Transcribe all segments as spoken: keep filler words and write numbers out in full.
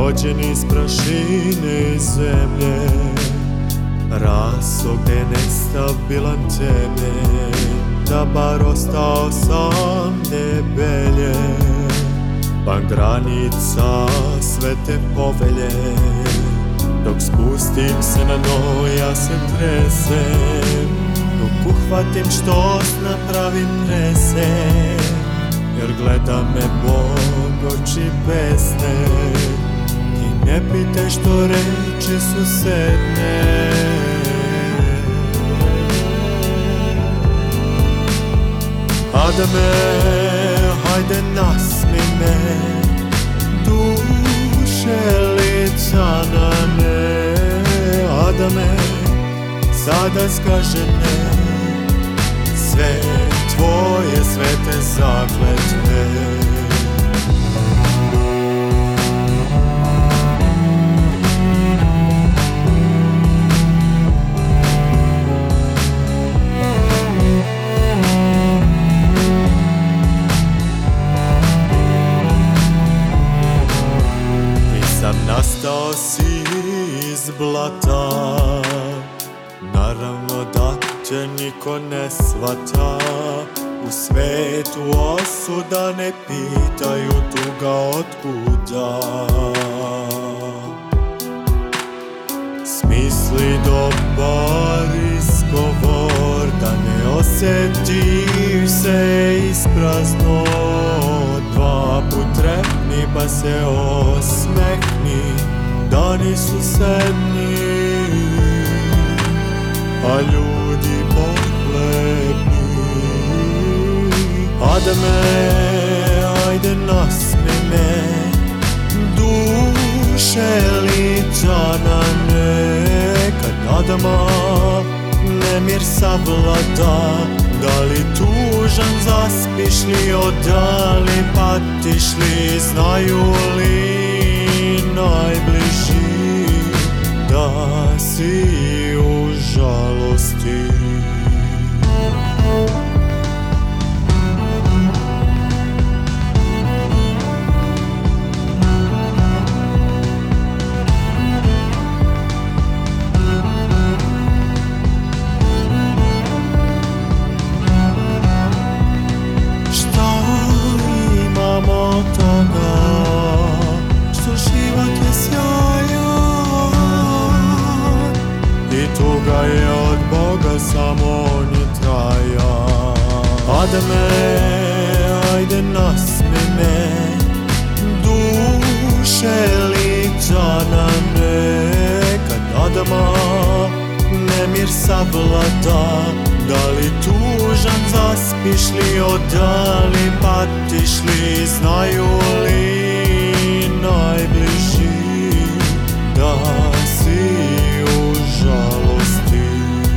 rođen iz prašine i zemlje, raso gde nestabilan temelj, da bar ostao sam debelje, van granica svete povelje. Dok spustim se na dno, ja se tresem, dok uhvatim što napravim presek, jer gleda me Bog oči besne i ne pitaj što reči su sedne. Adame, hajde nasmi me, duše lica na ne. Adame, sada skaže ne, sve tvoje svete zakletve. Nisam nastao si iz blata, naravno da te niko ne shvata. U svetu osuda ne pitaju tuga otkuda. Smisli dobar izgovor, da ne osjetiš se isprazno. Dva put trepni pa se osmehni, dani su sedni, a ljudi pohlepni. Adame, ajde nasmi me, duše lica na ne. Kad Adama nemir savlada, da li tužan zaspiš li, odali patiš li, znaju li najbliži da si u žalosti. Tuga je od Boga, samo on je trajan. Adame, ajde nasmi me, duše lica na ne. Kad Adama nemir savlada, da li tužan zaspiš li, odali patiš li, znaju li najbliži da si u žalosti.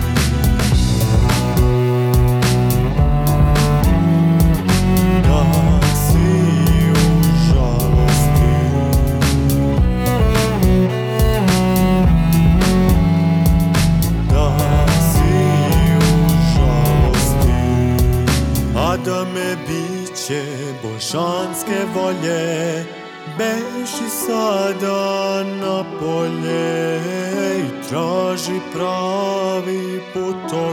Da si u žalosti. Da si u žalosti. Adame, biće božanske volje, beži sada na polje i traži pravi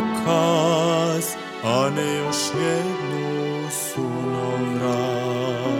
putokaz, a ne još jednu sunovrat.